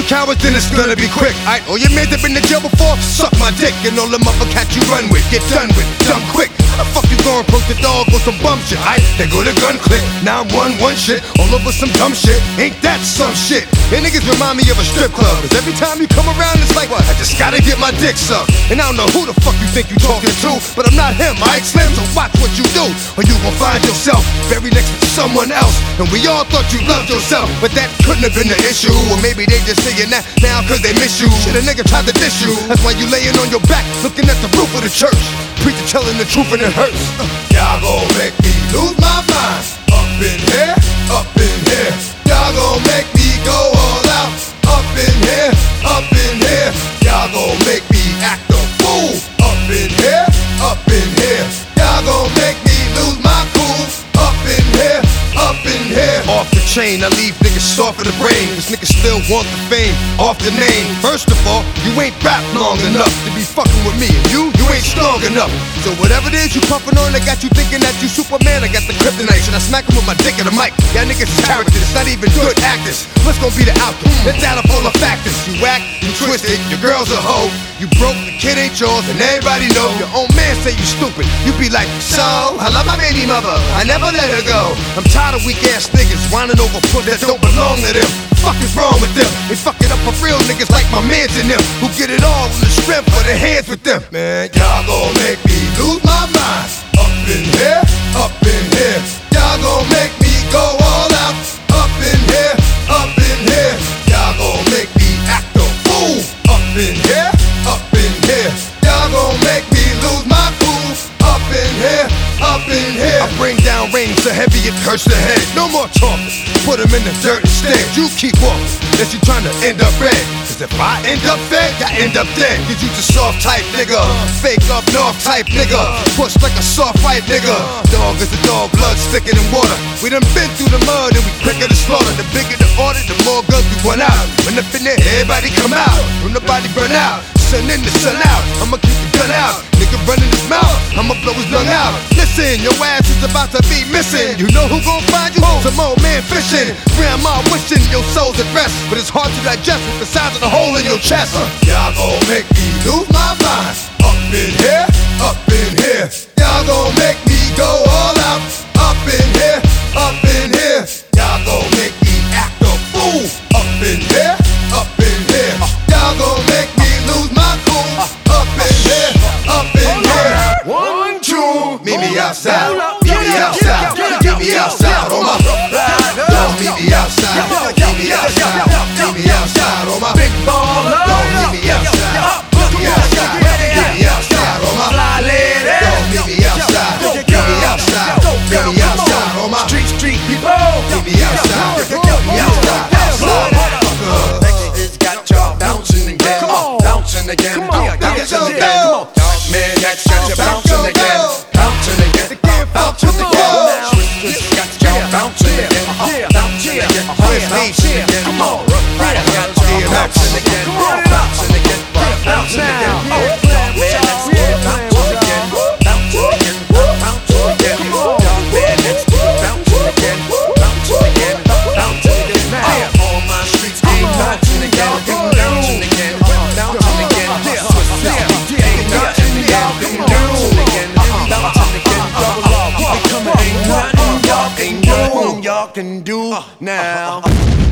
you cowards, then it's gonna be quick. Alright, all your men that been to jail before, suck my dick. And all them other cats you run with, get done with, dumb quick. How the fuck you gonna approach the dog with some bum shit? Alright, they go to gun click, 911 shit, all over some dumb shit. Ain't that some shit? And niggas remind me of a strip club, cause every time you come around it's like, what? I just gotta get my dick sucked. And I don't know who the fuck you think you talking to, but I'm not him, alright Slim, so watch what you do, or you gon' find yourself very next to someone else. And we all thought you loved yourself, but that couldn't have been the issue. Or maybe they just saying that now cause they miss you. Shit, a nigga tried to diss you, that's why you laying on your back looking at the roof of the church. Preacher telling the truth and it hurts. Y'all gon' make me lose my mind. Up in here, up in here. Y'all gon' make me go all out. Up in here, up in here. Y'all gon' make me act a fool. Up in here, up in here. Y'all gon' make me lose my cool. Up in here, up in here. Off the chain, I leave niggas soft in the brain. Cause niggas still want the fame, off the name. First of all, you ain't rap long enough to be fucking with me. And you ain't strong enough. So whatever it is you puffin' on, I got you thinking that you Superman. I got the kryptonite. Should I smack him with my dick in the mic? Y'all niggas is characters, it's not even good actors. What's gonna be the outcome? It's out of all the factors. You whack, you twisted, your girl's a hoe. You broke, the kid ain't yours, and everybody know. Your own man say you stupid. You be like, so, I love my baby mother, I never let her go. I'm tired of weak ass niggas whining over foot that don't belong to them. Fuck is wrong with them? They fuck it up for real niggas like my mans and them, who get it all on the strength for their hands with them. Man, y'all gon' make me lose my mind. Up in here, up in here. Y'all gon' make me go all out. Up in here, up in here. Y'all gon' make me act a fool. Up in here, up in here. Y'all gon' make me lose my cool. Up in here, up in here. I bring down rain so heavy it hurts the head. No more talking, put him in the dirt instead. You keep walking, unless you tryna end up red. Cause if I end up fed, I end up dead. Cause you just soft type nigga, fake up north type nigga, push like a soft white nigga. Dog is a dog, blood thicker than water. We done been through the mud and we quicker to slaughter. The bigger the order, the more guns we run out. When up in there, everybody come out. When the body burn out, sun in the sun out. I'ma keep the gun out. Nigga running his mouth, I'ma blow his lung out. Listen, your ass is about to be missing. You know who gon' find you? Some old man fishing. Grandma wishing your soul's at rest, but it's hard to digest with the size of the hole in your chest. Y'all gon' make me lose my mind. Up in here, up in here. Y'all gon' make me go all out. Up in here, up in here. Y'all gon' make me act a fool. Up in here, up in here. Y'all gon' make me lose my cool. Up in here, up in here. 1, 2, meet me outside. Meet me outside. Meet me outside on my don't meet me outside. Meet me outside. Meet me outside on my big baller. Don't meet me outside. Meet me outside. Meet me outside on my fly lady. Don't meet me outside. Meet me outside. Meet me outside on my street people. Meet me outside. Meet me outside. It's got y'all bouncing again, bouncing again, bouncing again. Man, that's got you bouncing again, bouncing again, bouncing again. It's got y'all bouncing again, bouncing again, bouncing again. Come on, right? I got you bouncing again, bouncing again, bouncing again. Man, that's bouncing again, bouncing again, bouncing again. Man, that's bouncing again, bouncing again, bouncing again. All my streets ain't bouncing again, bouncing again, bouncing again. Ain't nothing y'all can do now.